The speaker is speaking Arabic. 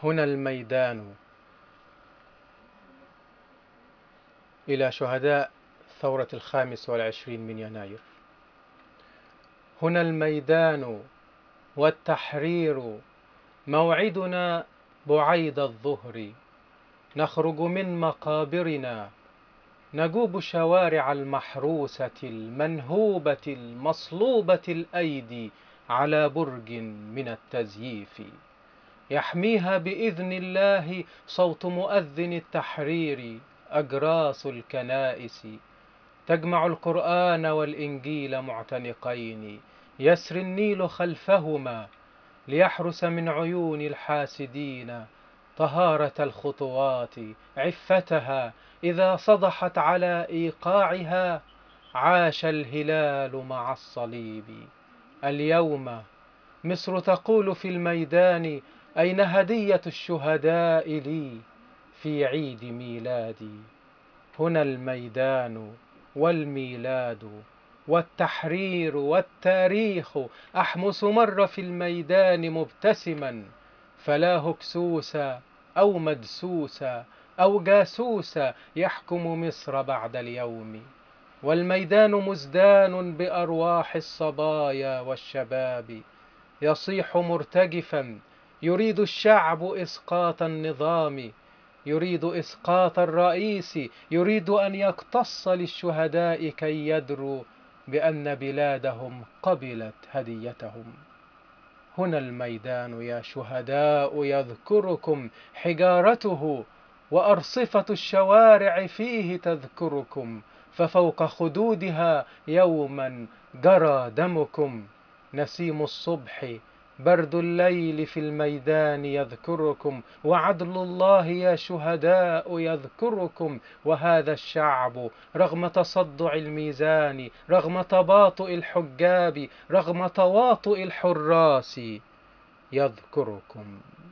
هنا الميدان. إلى شهداء ثورة 25 من يناير. هنا الميدان والتحرير، موعدنا بعيد الظهر. نخرج من مقابرنا، نجوب شوارع المحروسة المنهوبة المصلوبة الأيدي على برج من التزييف. يحميها بإذن الله صوت مؤذن التحرير، أجراس الكنائس تجمع القرآن والإنجيل معتنقين. يسري النيل خلفهما ليحرس من عيون الحاسدين طهارة الخطوات، عفتها إذا صدحت على إيقاعها. عاش الهلال مع الصليب. اليوم مصر تقول في الميدان: أين هدية الشهداء لي في عيد ميلادي؟ هنا الميدان والميلاد والتحرير والتاريخ. أحمس مر في الميدان مبتسما، فلا هكسوسا أو مدسوسا أو جاسوسا يحكم مصر بعد اليوم. والميدان مزدان بأرواح الصبايا والشباب. يصيح مرتجفا: يريد الشعب إسقاط النظام، يريد إسقاط الرئيس، يريد أن يقتص للشهداء كي يدروا بأن بلادهم قبلت هديتهم. هنا الميدان يا شهداء يذكركم حجارته، وأرصفة الشوارع فيه تذكركم، ففوق خدودها يوما جرى دمكم. نسيم الصبح برد الليل في الميدان يذكركم، وعدل الله يا شهداء يذكركم. وهذا الشعب رغم تصدع الميزان، رغم تباطؤ الحجاب، رغم تواطؤ الحراس يذكركم.